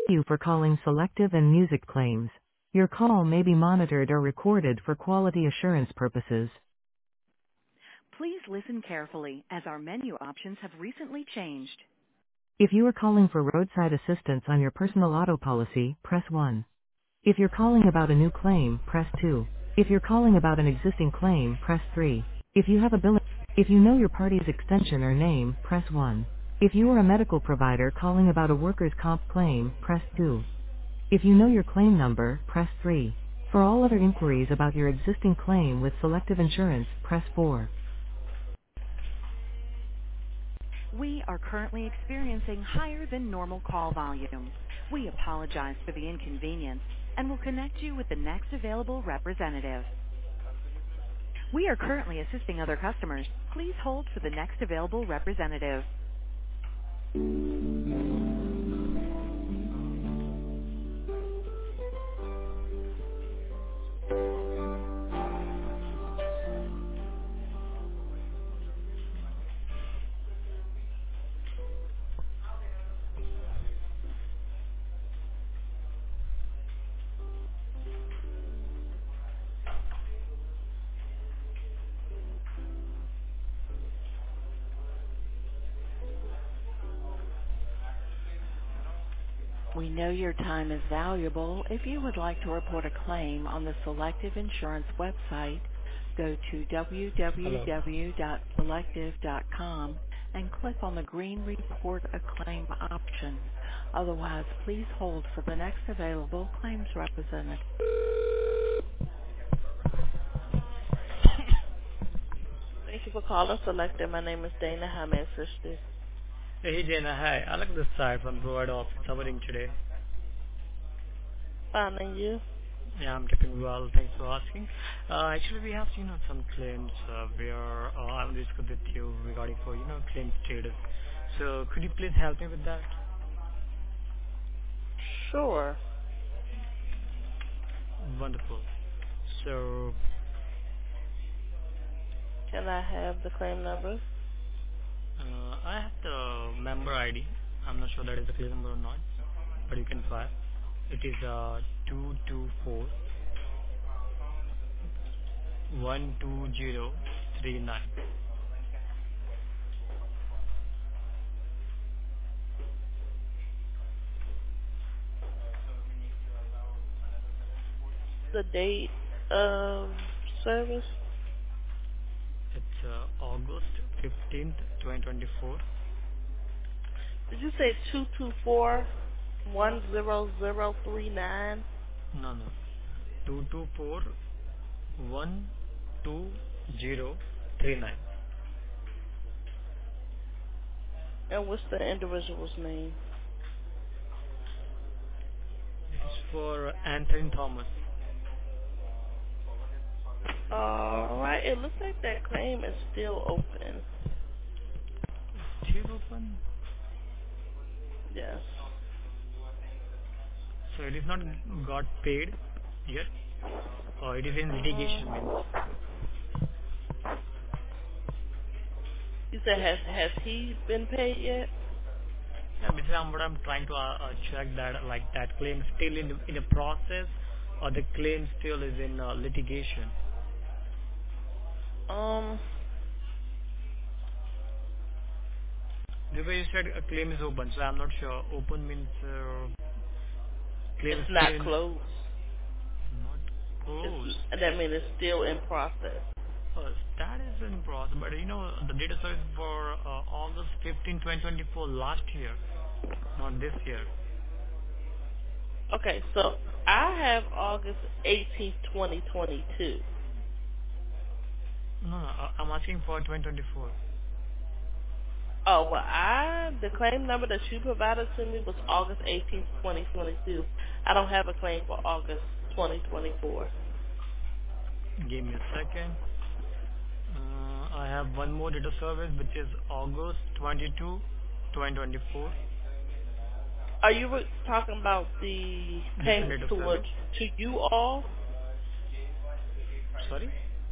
Thank you for calling Selective and Music Claims. Your call may be monitored or recorded for quality assurance purposes. Please listen carefully as our menu options have recently changed. If you are calling for roadside assistance on your personal auto policy, press 1. If you're calling about a new claim, press 2. If you're calling about an existing claim, press 3. If you have a bill, if you know your party's extension or name, press 1. If you are a medical provider calling about a workers' comp claim, press 2. If you know your claim number, press 3. For all other inquiries about your existing claim with Selective Insurance, press 4. We are currently experiencing higher than normal call volume. We apologize for the inconvenience and will connect you with the next available representative. We are currently assisting other customers. Please hold for the next available representative. We know your time is valuable. If you would like to report a claim on the Selective Insurance website, go to Hello. www.selective.com and click on the green Report a Claim option. Otherwise, please hold for the next available claims representative. Thank you for calling Selective. My name is Dana. How may I assist you? Hey, Jana. Hi. I like this side from provider office. How are you today? Finding you. Yeah, I'm keeping well. Thanks for asking. Actually, we have, some claims where I will discuss with you regarding for, claim status. So could you please help me with that? Sure. Wonderful. So Can I have the claim number? I have the member ID. I'm not sure that is the claim number or not, but you can try. It is 224-12039. The date of service? It's August 15th, 2024. Did you say 224-10039? No, no. 224-12039. And what's the individual's name? It's for Anthony Thomas. Alright, it looks like that claim is still open. Still open? Yes. So it is not got paid yet, or it is in litigation means. You said has he been paid yet? Yeah, this is what I'm trying to check that, like that claim still in the process, or the claim still is in litigation. Um, Because you said a claim is open, so I'm not sure. Open means claim it's is still not in, closed. not closed. That means it's still in process. That is in process, but the data service for August 15, 2024 last year, not this year. Okay, so I have August 18th, 2022. No, no, I'm asking for 2024. Oh, well, the claim number that you provided to me was August 18th, 2022. I don't have a claim for August 2024. Give me a second. I have one more data service which is August 22, 2024. Are you talking about the Different payments data towards service. to you all? Sorry?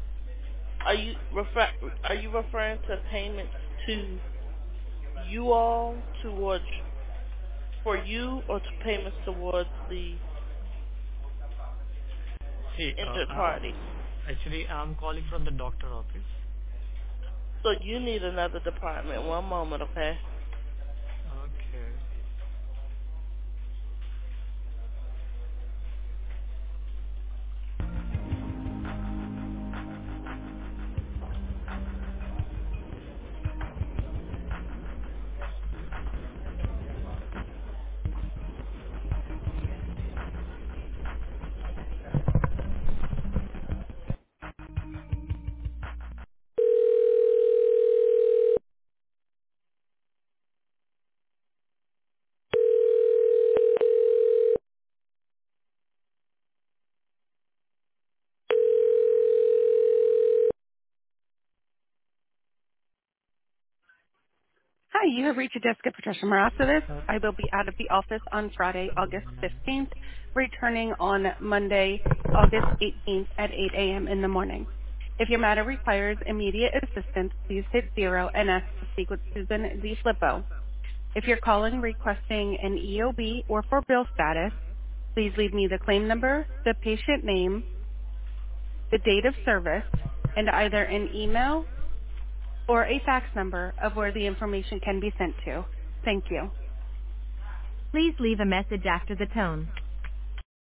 Are you referring to payments to you all towards? For you or to payments towards the See, injured party? actually, I'm calling from the doctor office. So you need another department. One moment, okay? Okay. Hi, you have reached Jessica Patricia Marasovis. Uh, I will be out of the office on Friday, August 15th, returning on Monday, August 18th at 8 a.m. in the morning. If your matter requires immediate assistance, please hit 0 and ask to speak with Susan D. Flippo. If you're calling requesting an EOB or for bill status, please leave me the claim number, the patient name, the date of service, and either an email or a fax number of where the information can be sent to. Thank you. Please leave a message after the tone.